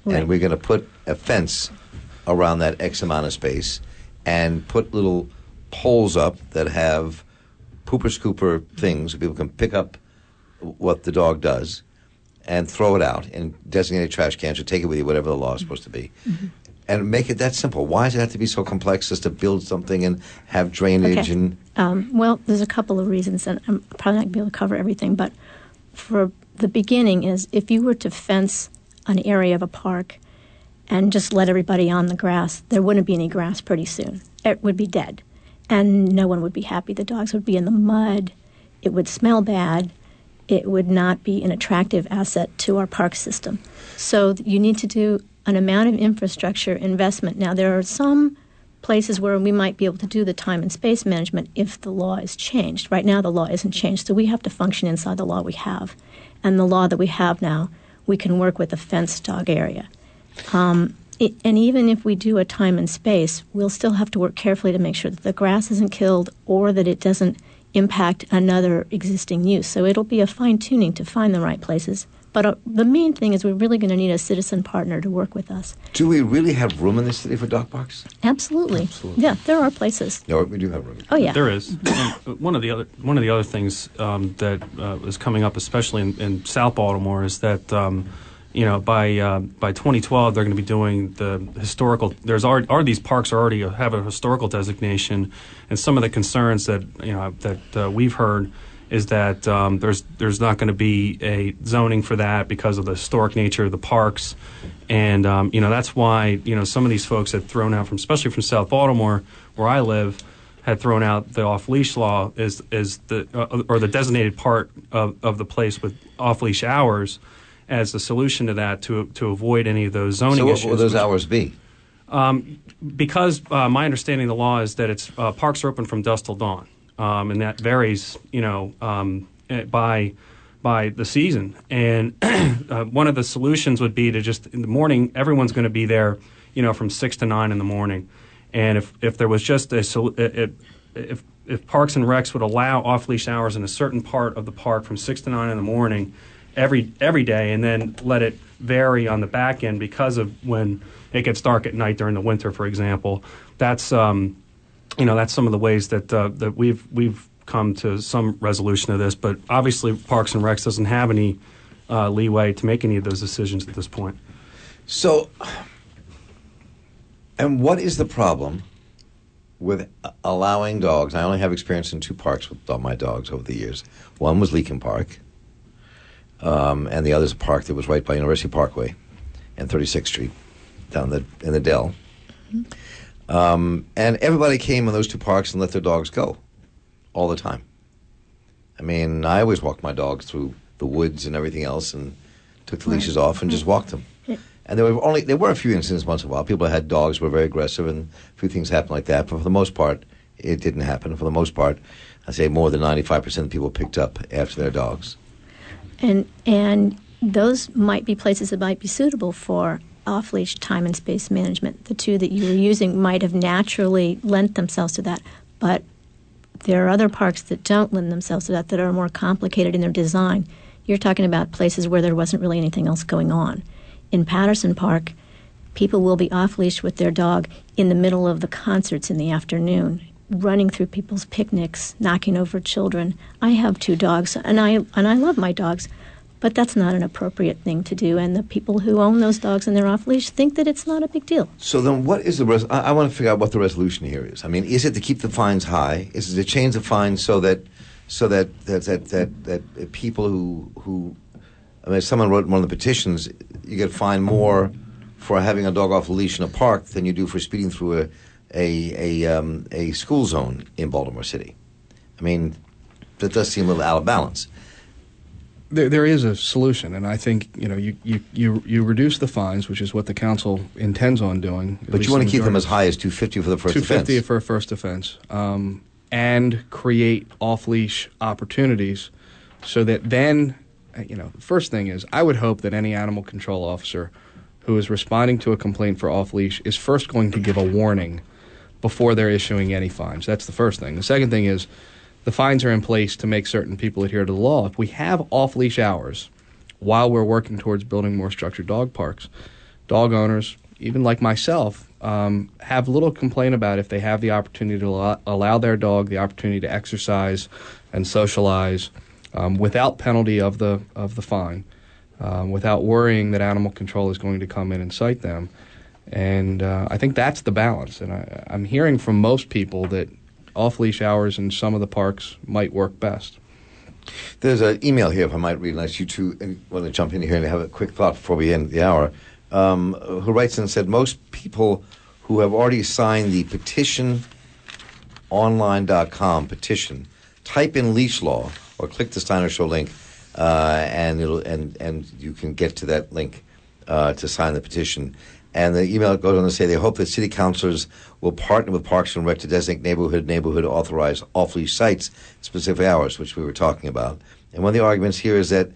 Right. and we're going to put a fence around that X amount of space and put little poles up that have pooper scooper things so people can pick up what the dog does and throw it out in designated trash cans or take it with you, whatever the law is supposed to be. Mm-hmm. And make it that simple. Why does it have to be so complex just to build something and have drainage Okay. and... Well, there's a couple of reasons, and I'm probably not going to be able to cover everything, but for the beginning is if you were to fence an area of a park and just let everybody on the grass, there wouldn't be any grass pretty soon. It would be dead, and no one would be happy. The dogs would be in the mud. It would smell bad. It would not be an attractive asset to our park system. So you need to do an amount of infrastructure investment. Now, there are some places where we might be able to do the time and space management if the law is changed. Right now, the law isn't changed, so we have to function inside the law we have. And the law that we have now, we can work with a fenced dog area. And even if we do a time and space, we'll still have to work carefully to make sure that the grass isn't killed or that it doesn't impact another existing use. So it'll be a fine-tuning to find the right places. But the main thing is we're really going to need a citizen partner to work with us. Do we really have room in this city for dog parks? Absolutely. Yeah, there are places. No, we do have room. Oh, yeah. There is. One of the other things that is coming up, especially in South Baltimore, is that by 2012 they're going to be doing the historical. These parks already have a historical designation, and some of the concerns that we've heard is that there's not going to be a zoning for that because of the historic nature of the parks, and that's why some of these folks had thrown out especially from South Baltimore, where I live, had thrown out the off-leash law or the designated part of the place with off-leash hours as the solution to that to avoid any of those zoning issues. So what will those hours be? Because my understanding of the law is that it's parks are open from dusk till dawn. And that varies, by the season. And one of the solutions would be to just in the morning, everyone's going to be there, from 6 to 9 in the morning. And if there was just if Parks and Recs would allow off-leash hours in a certain part of the park from 6 to 9 in the morning every day, and then let it vary on the back end because of when it gets dark at night during the winter, for example, that's that's some of the ways that we've come to some resolution of this. But obviously, Parks and Recs doesn't have any leeway to make any of those decisions at this point. So, and what is the problem with allowing dogs? I only have experience in 2 parks with my dogs over the years. One was Leakin Park, and the other is a park that was right by University Parkway and 36th Street, down in the Dell. Mm-hmm. And everybody came in those 2 parks and let their dogs go all the time. I mean, I always walked my dogs through the woods and everything else and took the leashes off and just walked them. And there were a few incidents once in a while. People that had dogs who were very aggressive and a few things happened like that. But for the most part, it didn't happen. For the most part, I'd say more than 95% of people picked up after their dogs. And those might be places that might be suitable for off-leash time and space management. The 2 that you were using might have naturally lent themselves to that, but there are other parks that don't lend themselves to that are more complicated in their design. You're talking about places where there wasn't really anything else going on. In Patterson Park, people will be off-leash with their dog in the middle of the concerts in the afternoon, running through people's picnics, knocking over children. I have 2 dogs, and I love my dogs, but that's not an appropriate thing to do, and the people who own those dogs and they're off-leash think that it's not a big deal. So then what is I want to figure out what the resolution here is. I mean, is it to keep the fines high? Is it to change the fines so that people who I mean, someone wrote in one of the petitions, you get fined more for having a dog off a leash in a park than you do for speeding through a school zone in Baltimore City. I mean, that does seem a little out of balance. There is a solution, and I think you reduce the fines, which is what the council intends on doing. But you want to keep them as high as $250 for the first offense. $250 for a first offense, and create off-leash opportunities, so that then, the first thing is, I would hope that any animal control officer who is responding to a complaint for off-leash is first going to give a warning before they're issuing any fines. That's the first thing. The second thing is, the fines are in place to make certain people adhere to the law. If we have off-leash hours while we're working towards building more structured dog parks, dog owners, even like myself, have little complaint about if they have the opportunity to allow their dog the opportunity to exercise and socialize without penalty of the fine, without worrying that animal control is going to come in and cite them. And I think that's the balance. And I'm hearing from most people that off-leash hours in some of the parks might work best. There's an email here, if I might read, unless you two want to jump in here and have a quick thought before we end the hour, who writes and said, most people who have already signed the petitiononline.com petition, type in leash law or click the Steiner Show link, and you can get to that link to sign the petition. And the email goes on to say they hope that city councilors will partner with Parks and Rec to designate neighborhood authorized off-leash sites specific hours, which we were talking about. And one of the arguments here is that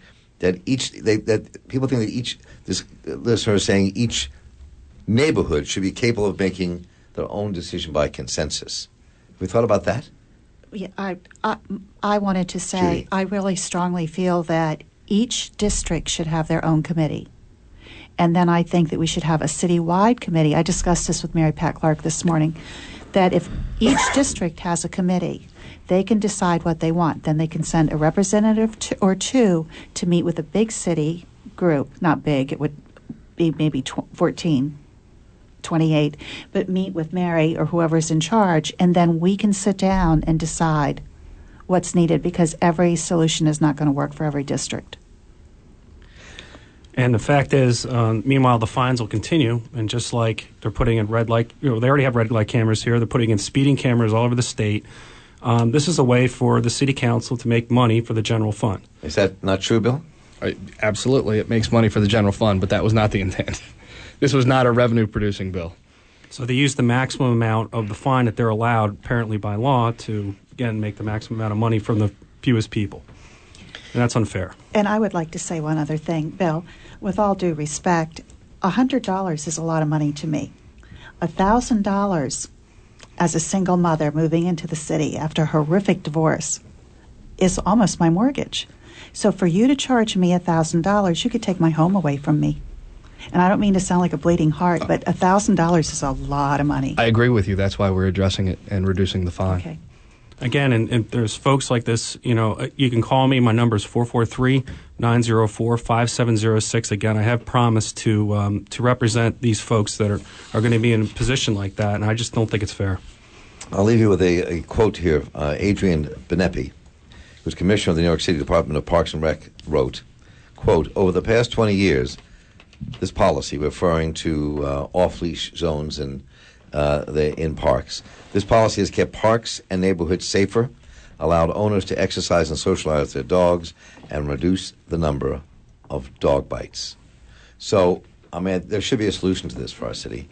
people think that this listener is saying each neighborhood should be capable of making their own decision by consensus. Have we thought about that? Yeah, I wanted to say, Judy. I really strongly feel that each district should have their own committee. And then I think that we should have a citywide committee. I discussed this with Mary Pat Clark this morning, that if each district has a committee, they can decide what they want. Then they can send a representative or two to meet with a big city group. Not big, it would be maybe 14, 28, but meet with Mary or whoever's in charge, and then we can sit down and decide what's needed, because every solution is not going to work for every district. And the fact is, meanwhile, the fines will continue. And just like they're putting in red light, they already have red light cameras here. They're putting in speeding cameras all over the state. This is a way for the city council to make money for the general fund. Is that not true, Bill? Absolutely. It makes money for the general fund, but that was not the intent. This was not a revenue-producing bill. So they use the maximum amount of the fine that they're allowed, apparently by law, to, again, make the maximum amount of money from the fewest people. And that's unfair. And I would like to say one other thing, Bill. With all due respect, $100 is a lot of money to me. $1,000 as a single mother moving into the city after a horrific divorce is almost my mortgage. So for you to charge me $1,000, you could take my home away from me. And I don't mean to sound like a bleeding heart, but $1,000 is a lot of money. I agree with you. That's why we're addressing it and reducing the fine. Okay. Again, and there's folks like this, you can call me. My number is 443-904-5706. Again, I have promised to represent these folks that are going to be in a position like that, and I just don't think it's fair. I'll leave you with a quote here. Adrian Benepi, who's commissioner of the New York City Department of Parks and Rec, wrote, quote, over the past 20 years, this policy, referring to off-leash zones in parks. This policy has kept parks and neighborhoods safer, allowed owners to exercise and socialize their dogs, and reduce the number of dog bites. So, I mean, there should be a solution to this for our city.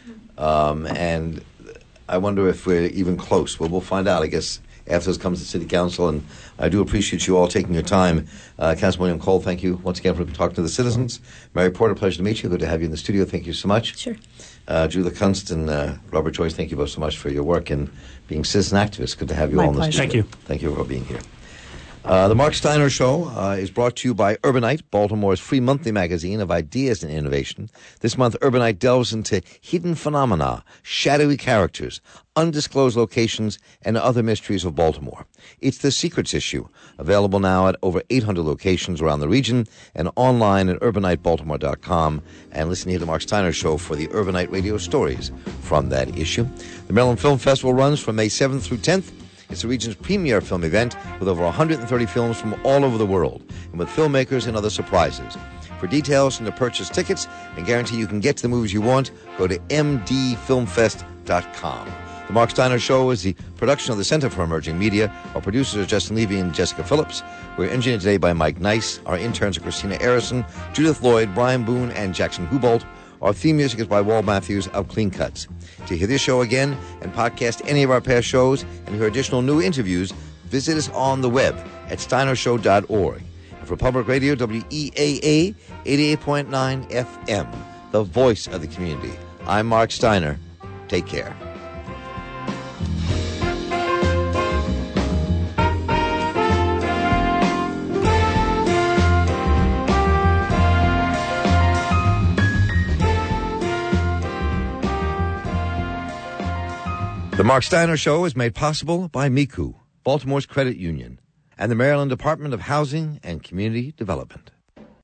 And I wonder if we're even close. Well, we'll find out, I guess, after this comes to City Council. And I do appreciate you all taking your time. Councilman Cole, thank you once again for talking to the citizens. Mary Porter, pleasure to meet you. Good to have you in the studio. Thank you so much. Sure. Julia Kunst and Robert Joyce, thank you both so much for your work and being citizen activists. Good to have you all in the studio. Thank you. Thank you for being here. The Mark Steiner Show is brought to you by Urbanite, Baltimore's free monthly magazine of ideas and innovation. This month, Urbanite delves into hidden phenomena, shadowy characters, undisclosed locations, and other mysteries of Baltimore. It's the Secrets issue, available now at over 800 locations around the region and online at urbanitebaltimore.com. And listen here to the Mark Steiner Show for the Urbanite radio stories from that issue. The Maryland Film Festival runs from May 7th through 10th. It's the region's premier film event with over 130 films from all over the world and with filmmakers and other surprises. For details and to purchase tickets and guarantee you can get to the movies you want, go to mdfilmfest.com. The Mark Steiner Show is the production of the Center for Emerging Media. Our producers are Justin Levy and Jessica Phillips. We're engineered today by Mike Nice. Our interns are Christina Arison, Judith Lloyd, Brian Boone, and Jackson Hubolt. Our theme music is by Walt Matthews of Clean Cuts. To hear this show again and podcast any of our past shows and hear additional new interviews, visit us on the web at steinershow.org. And for Public Radio, WEAA 88.9 FM, the voice of the community. I'm Mark Steiner. Take care. The Mark Steiner Show is made possible by MICU, Baltimore's credit union, and the Maryland Department of Housing and Community Development.